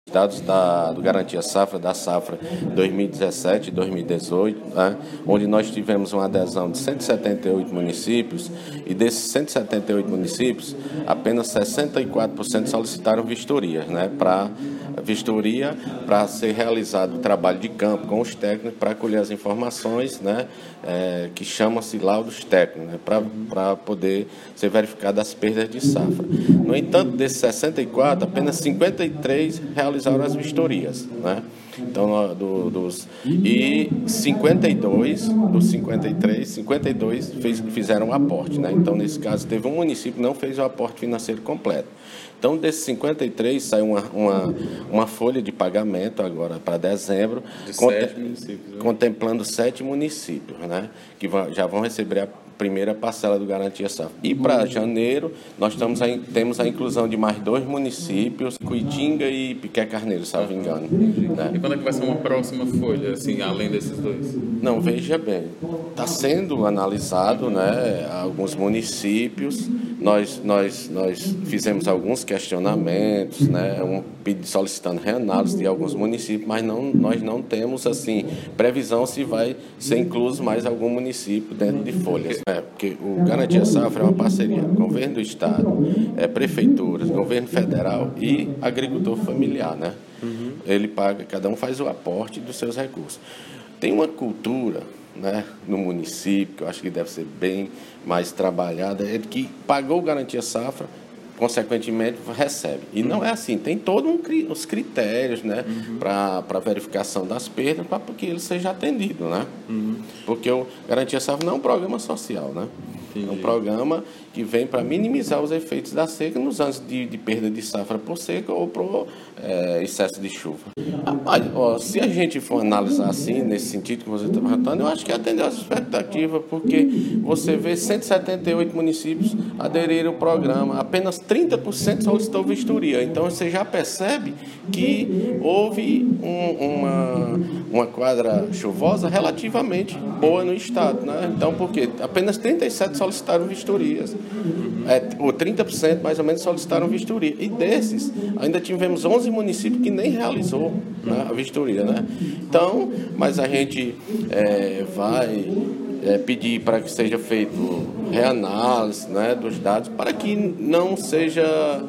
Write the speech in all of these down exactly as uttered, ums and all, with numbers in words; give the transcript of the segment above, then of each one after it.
Dados da, do Garantia Safra, da Safra dois mil e dezessete e dois mil e dezoito, né, onde nós tivemos uma adesão de cento e setenta e oito municípios, e desses cento e setenta e oito municípios, apenas sessenta e quatro por cento solicitaram vistorias, né, para vistoria, para ser realizado o trabalho de campo com os técnicos, para colher as informações, né, é, que chamam-se laudos técnicos, né, para poder ser verificadas as perdas de safra. No entanto, desses sessenta e quatro, apenas cinquenta e três realizaram as vistorias, né? Então, do, dos, e cinquenta e dois, dos cinquenta e três, cinquenta e dois fez, fizeram um aporte, né? Então, nesse caso, teve um município que não fez o aporte financeiro completo. Então, desses cinquenta e três, saiu uma, uma, uma folha de pagamento agora para dezembro, de contem, sete municípios, né? contemplando sete municípios, né? Que vão, já vão receber a primeira parcela do Garantia Safra. E para janeiro, nós estamos a, temos a inclusão de mais dois municípios, Cuitinga e Piqué Carneiro, se não me engano. Né? E quando é que vai ser uma próxima folha, assim, além desses dois? Não, veja bem, está sendo analisado, né, alguns municípios, nós, nós, nós fizemos alguns questionamentos, né, um pedido solicitando reanálise de alguns municípios, mas não, nós não temos, assim, previsão se vai ser incluso mais algum município dentro de folhas. É, porque o Garantia Safra é uma parceria governo do estado, é, prefeituras, governo federal e agricultor familiar, né? Uhum. Ele paga, cada um faz o aporte dos seus recursos. Tem uma cultura, né, no município, que eu acho que deve ser bem mais trabalhada, é que pagou o Garantia Safra, consequentemente recebe. E não é assim, tem todos um, os critérios, né, uhum, para verificação das perdas, para que ele seja atendido, né? Uhum. Porque o Garantia Safra não é um programa social, né? Entendi. É um programa que vem para minimizar os efeitos da seca nos anos de, de perda de safra por seca ou por é, excesso de chuva. Rapaz, ó, se a gente for analisar assim, nesse sentido que você está perguntando, eu acho que atendeu as expectativas, porque você vê cento e setenta e oito municípios aderiram ao programa, apenas trinta por cento solicitou vistoria. Então, você já percebe que houve um, uma, uma quadra chuvosa relativamente boa no estado, né? Então, por quê? Apenas trinta e sete solicitaram vistorias. É, ou trinta por cento mais ou menos solicitaram vistoria. E desses, ainda tivemos onze municípios que nem realizou, né, a vistoria, né? Então, mas a gente é, vai é, pedir para que seja feito reanálise, né, dos dados, para que não seja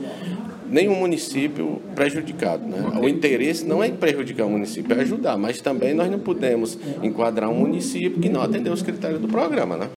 nenhum município prejudicado, né? O interesse não é em prejudicar o município, é ajudar, mas também nós não podemos enquadrar um município que não atendeu os critérios do programa, né?